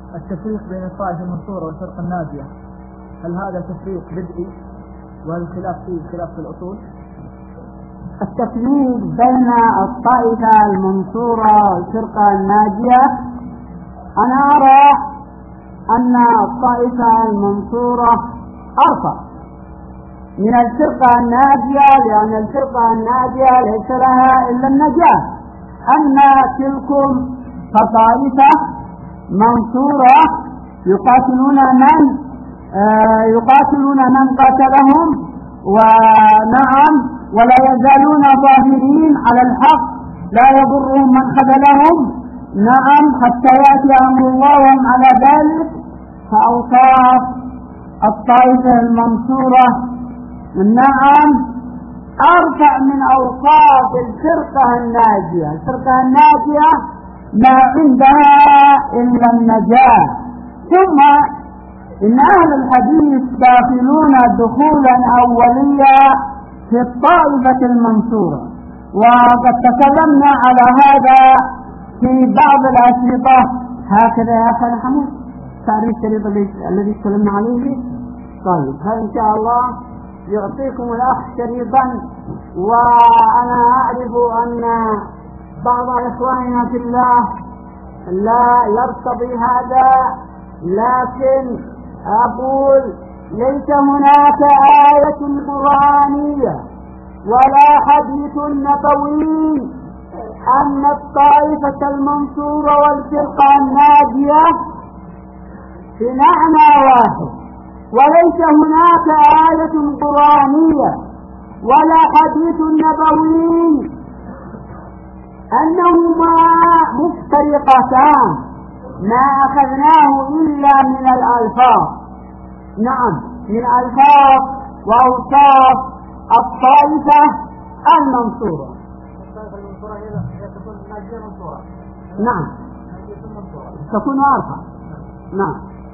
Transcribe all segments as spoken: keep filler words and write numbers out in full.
التفريق بين الطائفة المنصورة والفرقة الناجية، هل هذا تفريق بدئي وهل الخلاف فيه خلاف في الأصول؟ التفريق بين الطائفة المنصورة والفرقة الناجية، أنا أرى أن الطائفة المنصورة أرفع من الفرقة الناجية، لأن الفرقة الناجية ليس لها إلا النجاة. أما تلكم فطائفة منصورة يقاتلون من آه يقاتلون من قاتلهم، ونعم ولا يزالون ظاهرين على الحق، لا يضرهم من خذلهم، نعم حتى يأتي أمر الله وهم على ذلك. فأوصاف الطائفة المنصورة نعم أرفع من أوصاف الفرقة الناجية. الفرقة الناجية ما عندها إلا النجاة. ثم إن أهل الحديث داخلون دخولا أوليا في الطائفة المنصورة، وقد تكلمنا على هذا في بعض الأشرطة. هكذا يا أخي حمود تعرف الشريط الذي تكلمنا عليه؟ طيب هذا إن شاء الله يعطيكم الأخ شريطا. وأنا أعرف أن بعض إخواننا في الله لا يرتضي هذا، لكن أقول ليس هناك آية قرآنية ولا حديث نبوي أن الطائفة المنصورة والفرقة الناجية في معنى واحد، وليس هناك آية قرآنية ولا حديث نبوي أنهما مفترقتان، ما أخذناه إلا من الألفاظ. نعم من ألفاظ وأوصاف الطائفة المنصورة. نعم تكون أرفع. نعم.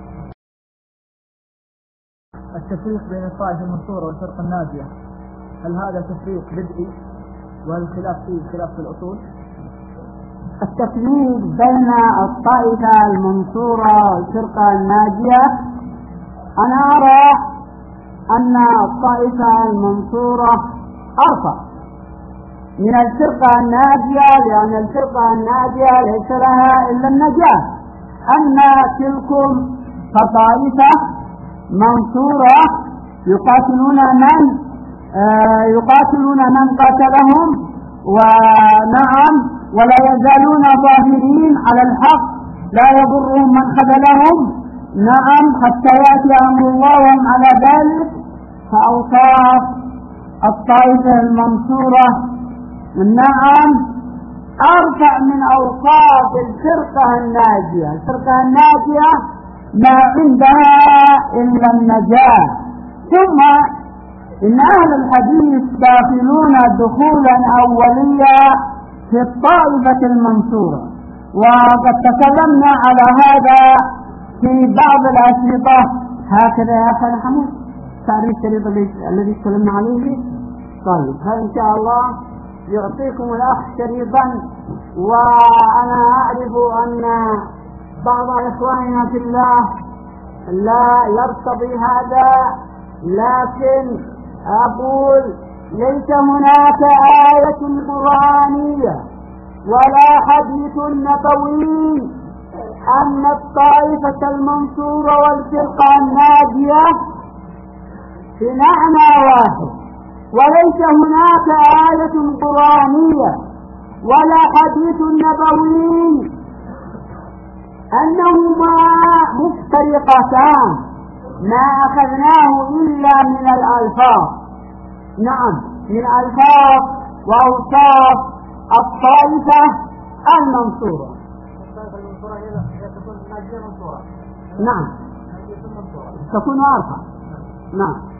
التفريق بين الطائفة المنصورة والفرقة الناجية، هل هذا تفريق بدئي وهل الخلاف فيه خلاف في الأصول؟ التفريق بين الطائفة المنصورة والفرقة الناجية، أنا أرى أن الطائفة المنصورة أرفع من الفرقة الناجية، لأن الفرقة الناجية ليس لها إلا النجاة. أما تلكم فطائفة منصورة يقاتلون من آه يقاتلون من قاتلهم، ونعم ولا يزالون ظاهرين على الحق، لا يضرهم من خذلهم، نعم حتى يأتي أمر الله وهم على ذلك. فأوصاف الطائفة المنصورة نعم أرفع من أوصاف الفرقة الناجية. الفرقة الناجية ما عندها إلا النجاة. ثم إن أهل الحديث داخلون دخولا أوليا في الطائفة المنصورة، وقد تكلمنا على هذا في بعض الأشرطة. هكذا يا أخي حمود تعرف الشريط الذي تكلمنا عليه؟ طيب هذا إن شاء الله يعطيكم الأخ شريطا. وأنا أعرف أن بعض إخواننا في الله لا يرتضي هذا، لكن أقول ليس هناك آية قرآنية ولا حديث نبوي أن الطائفة المنصورة والفرقة الناجية في معنى واحد، وليس هناك آية قرآنية ولا حديث نبوي أنهما مفترقتان، ما أخذناه إلا من الألفاظ. نعم من ألفاظ وأوصاف الطائفة المنصورة. نعم تكون أرفع. نعم.